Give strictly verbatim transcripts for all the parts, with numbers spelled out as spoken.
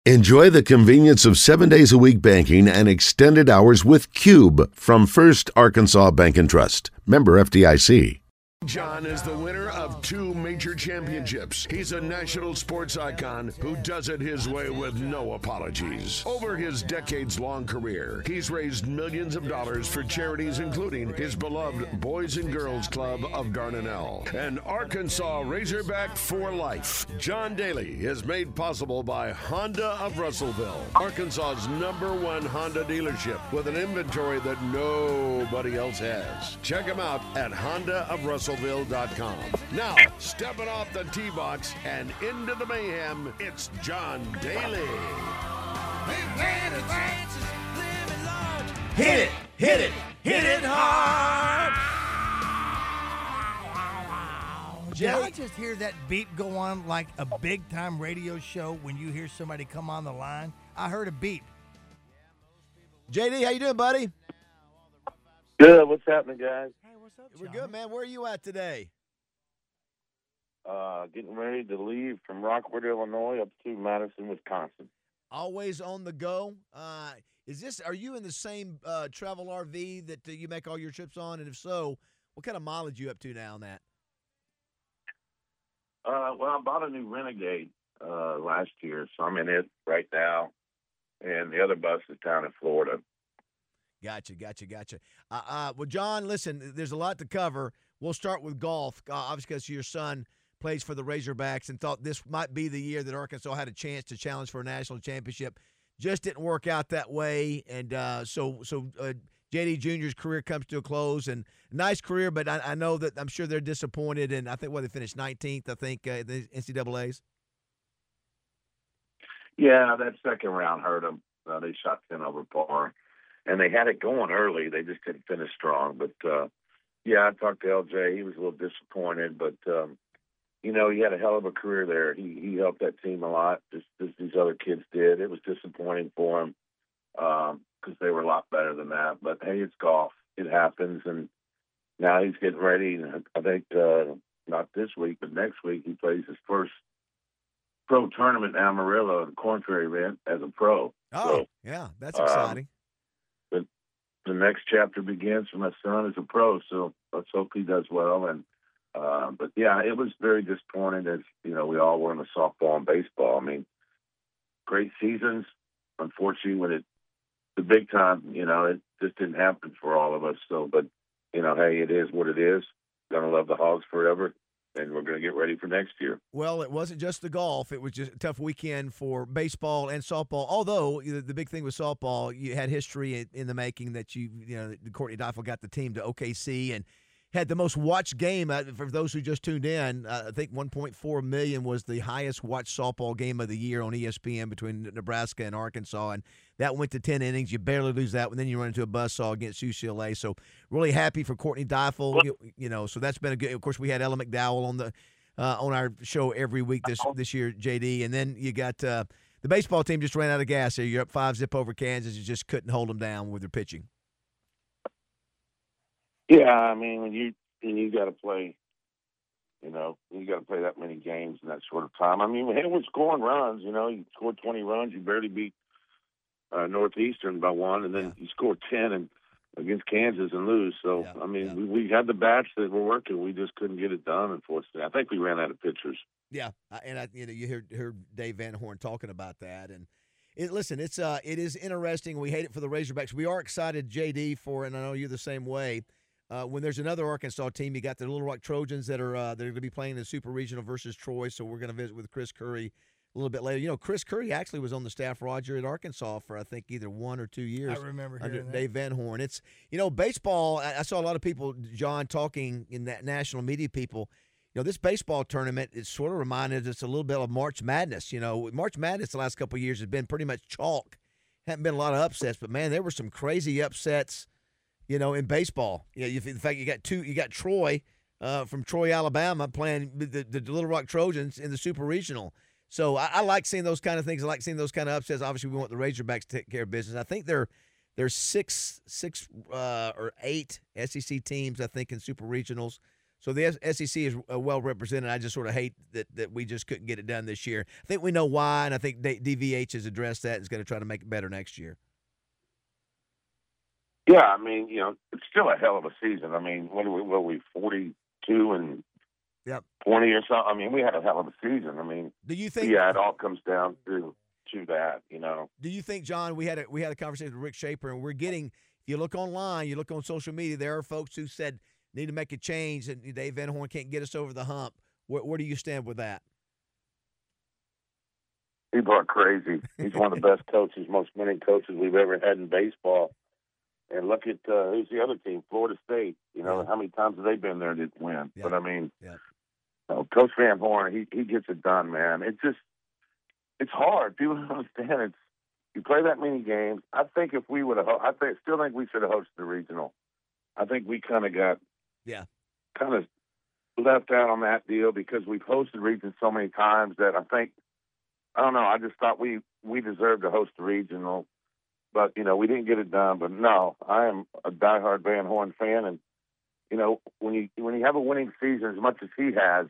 Enjoy the convenience of seven days a week banking and extended hours with Cube from First Arkansas Bank and Trust. Member F D I C. John is the winner of two major championships. He's a national sports icon who does it his way with no apologies. Over his decades-long career, he's raised millions of dollars for charities, including his beloved Boys and Girls Club of Dardanelle and Arkansas Razorback for Life. John Daly is made possible by Honda of Russellville, Arkansas's number one Honda dealership with an inventory that nobody else has. Check him out at Honda of Russellville. Dot com. Now, stepping off the tee box and into the mayhem, it's John Daly. Hit it, hit it, hit it hard. Did I just hear that beep go on like a big-time radio show when you hear somebody come on the line? I heard a beep. J D, how you doing, buddy? Good. What's happening, guys? Hey, what's up, We're John? good, man. Where are you at today? Uh, getting ready to leave from Rockwood, Illinois, up to Madison, Wisconsin. Always on the go. Uh, is this? Are you in the same uh, travel R V that uh, you make all your trips on? And if so, what kind of mileage you up to now on that? Uh, well, I bought a new Renegade uh, last year, so I'm in it right now. And the other bus is down in Florida. Gotcha, gotcha, gotcha. Uh, uh, well, John, listen, there's a lot to cover. We'll start with golf, uh, obviously because your son plays for the Razorbacks and thought this might be the year that Arkansas had a chance to challenge for a national championship. Just didn't work out that way, and uh, so so uh, J D Junior's career comes to a close. And nice career, but I, I know that I'm sure they're disappointed. And I think well, they finished nineteenth. I think uh, the N C double A's. Yeah, that second round hurt them. Uh, they shot ten over par. And they had it going early. They just didn't finish strong. But, uh, yeah, I talked to L J. He was a little disappointed. But, um, you know, he had a hell of a career there. He he helped that team a lot, just as these other kids did. It was disappointing for him because um, they were a lot better than that. But, hey, it's golf. It happens. And now he's getting ready. And I think uh, not this week, but next week he plays his first pro tournament in Amarillo, the Corn Ferry event, as a pro. Oh, so, yeah, that's exciting. Um, the next chapter begins for my son as a pro, so let's hope he does well. And uh, but yeah, it was very disappointing as you know we all were in the softball and baseball. I mean, great seasons. Unfortunately, when it the big time, you know, it just didn't happen for all of us. So, but you know, hey, it is what it is. Gonna love the Hogs forever. And we're going to get ready for next year. Well, it wasn't just the golf. It was just a tough weekend for baseball and softball. Although the big thing with softball, you had history in, in the making that you, you know, Courtney Deifel got the team to O K C and had the most watched game. Uh, for those who just tuned in, uh, I think one point four million was the highest watched softball game of the year on E S P N between Nebraska and Arkansas. And that went to ten innings. You barely lose that one. Then you run into a buzzsaw against U C L A. So really happy for Courtney Deifel. You, you know, so that's been a good. Of course, we had Ella McDowell on the uh, on our show every week this this year, J D. And then you got uh, the baseball team just ran out of gas here. You're up five zip over Kansas. You just couldn't hold them down with their pitching. Yeah, I mean, when you when you got to play, you know, you got to play that many games in that short of time. I mean, hey, we're scoring runs. You know, you scored twenty runs, you barely beat uh, Northeastern by one, and then yeah. you scored ten and against Kansas and lose. So, yeah, I mean, yeah. we, we had the bats that were working. We just couldn't get it done, unfortunately. I think we ran out of pitchers. Yeah, and I, you know, you heard, heard Dave Van Horn talking about that, and it, listen, it's uh, it is interesting. We hate it for the Razorbacks. We are excited, J D, for, and I know you're the same way. Uh, when there's another Arkansas team, you got the Little Rock Trojans that are uh, that are going to be playing the Super Regional versus Troy. So we're going to visit with Chris Curry a little bit later. You know, Chris Curry actually was on the staff, Roger, at Arkansas for I think either one or two years. I remember under hearing that. Dave Van Horn. It's you know baseball. I, I saw a lot of people, John, talking in that national media. People, you know, this baseball tournament it sort of reminded us a little bit of March Madness. You know, March Madness the last couple of years has been pretty much chalk. Haven't been a lot of upsets, but man, there were some crazy upsets. You know, in baseball, you know, you, in fact, you got two. You got Troy uh, from Troy, Alabama, playing the, the, the Little Rock Trojans in the Super Regional. So I, I like seeing those kind of things. I like seeing those kind of upsets. Obviously, we want the Razorbacks to take care of business. I think there, there's six, six uh, or eight S E C teams. I think in Super Regionals. So the S E C is uh, well represented. I just sort of hate that, that we just couldn't get it done this year. I think we know why, and I think D V H has addressed that and is going to try to make it better next year. Yeah, I mean, you know, it's still a hell of a season. I mean, what are we, what are we forty-two and yep. twenty or something? I mean, we had a hell of a season. I mean, do you think? Yeah, it all comes down to to that, you know. Do you think, John? We had a we had a conversation with Rick Shaper, and we're getting. If you look online, you look on social media, there are folks who said need to make a change, and Dave Van Horn can't get us over the hump. Where, where do you stand with that? People are crazy. He's one of the best coaches, most winning coaches we've ever had in baseball. And look at uh, who's the other team, Florida State. You know, yeah. How many times have they been there and didn't win? Yeah. But, I mean, yeah. you know, Coach Van Horn, he, he gets it done, man. It's just – it's hard. People don't understand. It's you play that many games. I think if we would have – I think, still think we should have hosted the regional. I think we kind of got yeah, kind of left out on that deal because we've hosted regions so many times that I think – I don't know. I just thought we, we deserved to host the regional. But, you know, we didn't get it done. But, no, I am a diehard Van Horn fan. And, you know, when you when you have a winning season as much as he has,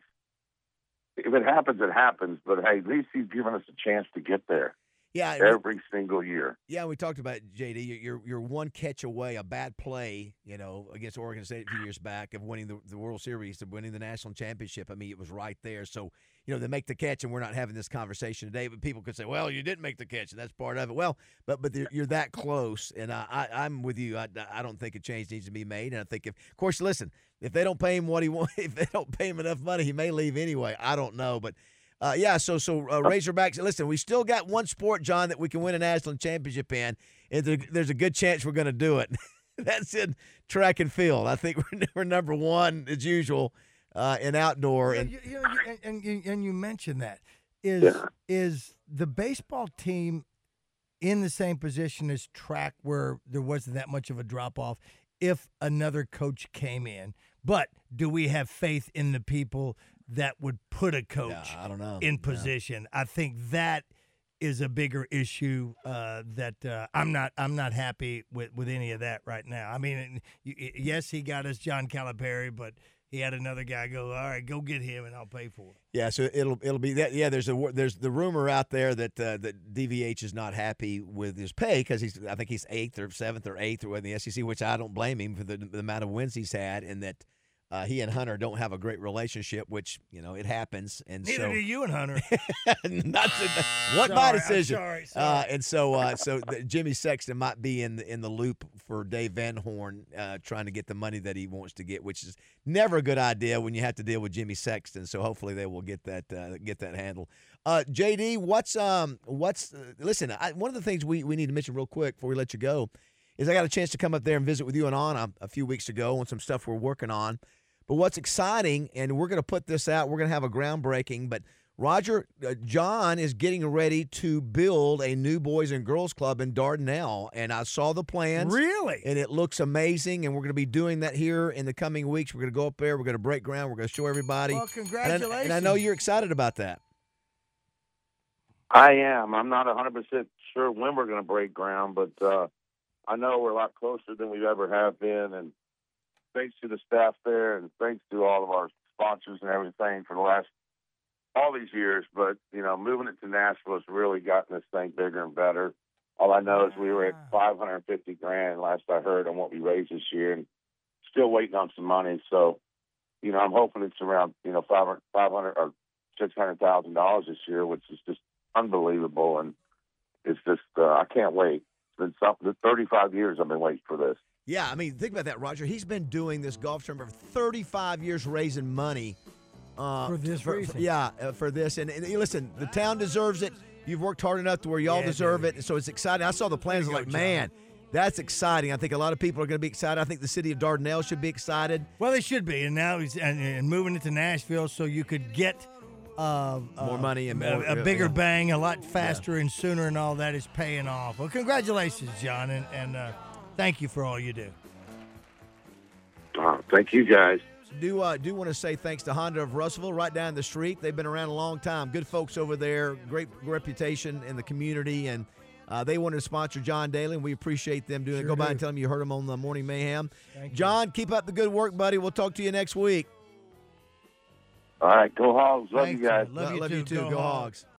if it happens, it happens. But, hey, at least he's given us a chance to get there. Yeah, every single year. Yeah, we talked about it, J D. You're you're one catch away, a bad play, you know, against Oregon State a few years back of winning the, the World Series, of winning the national championship. I mean, it was right there. So, you know, they make the catch, and we're not having this conversation today. But people could say, "Well, you didn't make the catch, and that's part of it." Well, but but you're that close, and I, I I'm with you. I, I don't think a change needs to be made, and I think if, of course, listen, if they don't pay him what he wants, if they don't pay him enough money, he may leave anyway. I don't know, but. Uh, yeah, so so uh, Razorbacks, listen, we still got one sport, John, that we can win a national championship in, and there, there's a good chance we're going to do it. That's in track and field. I think we're, we're number one, as usual, uh, in outdoor. And you, you know, you, and, and, and you mentioned that. Is, yeah. is the baseball team in the same position as track where there wasn't that much of a drop-off if another coach came in? But do we have faith in the people that would put a coach yeah, I don't know. in position? Yeah. I think that is a bigger issue uh, that uh, I'm not I'm not happy with, with any of that right now. I mean, yes, he got us John Calipari, but he had another guy go, all right, go get him and I'll pay for it. Yeah, so it'll it'll be that. Yeah, there's a there's the rumor out there that uh, that D V H is not happy with his pay because he's I think he's eighth or seventh or eighth or in the S E C, which I don't blame him for the, the amount of wins he's had, and that. Uh, he and Hunter don't have a great relationship, which, you know, it happens. And Neither so, do you and Hunter. not to, what sorry, my decision. I'm sorry, sorry. Uh, and so uh, so the, Jimmy Sexton might be in the, in the loop for Dave Van Horn uh, trying to get the money that he wants to get, which is never a good idea when you have to deal with Jimmy Sexton. So hopefully they will get that uh, get that handled. Uh, J D, what's um what's uh, listen? I, one of the things we, we need to mention real quick before we let you go is I got a chance to come up there and visit with you and Anna a few weeks ago on some stuff we're working on. But what's exciting, and we're going to put this out, we're going to have a groundbreaking, but Roger, uh, John is getting ready to build a new Boys and Girls Club in Dardanelle, and I saw the plans. Really? And it looks amazing, and we're going to be doing that here in the coming weeks. We're going to go up there, we're going to break ground, we're going to show everybody. Well, congratulations. And I, and I know you're excited about that. I am. I'm not one hundred percent sure when we're going to break ground, but uh, I know we're a lot closer than we've ever have been, and thanks to the staff there and thanks to all of our sponsors and everything for the last, all these years. But, you know, moving it to Nashville has really gotten this thing bigger and better. All I know is we were at five hundred fifty grand last I heard on what we raised this year and still waiting on some money. So, you know, I'm hoping it's around, you know, five hundred or six hundred thousand dollars this year, which is just unbelievable. And it's just, uh, I can't wait. It's been something, thirty-five years I've been waiting for this. Yeah, I mean, think about that, Roger. He's been doing this golf tournament for thirty-five years, raising money. Uh, for this for, reason. For, yeah, uh, for this. And, and listen, the town deserves it. You've worked hard enough to where y'all yeah, deserve dude. it. So it's exciting. I saw the plans. I'm like, go, man, that's exciting. I think a lot of people are going to be excited. I think the city of Dardanelle should be excited. Well, they should be. And now he's and, and moving it to Nashville so you could get uh, more uh, money and more, a, a bigger yeah. bang, a lot faster yeah. and sooner, and all that is paying off. Well, congratulations, John, and, and uh, thank you for all you do. Uh, thank you, guys. Do uh, do want to say thanks to Honda of Russellville, right down the street. They've been around a long time. Good folks over there. Great reputation in the community, and uh, they wanted to sponsor John Daly, and we appreciate them doing sure it. Go by do. and tell them you heard them on the Morning Mayhem. Thank John, you. Keep up the good work, buddy. We'll talk to you next week. All right, go Hogs. Love Thanks, you guys. man. Love, Love you you too. too. Go, Hogs.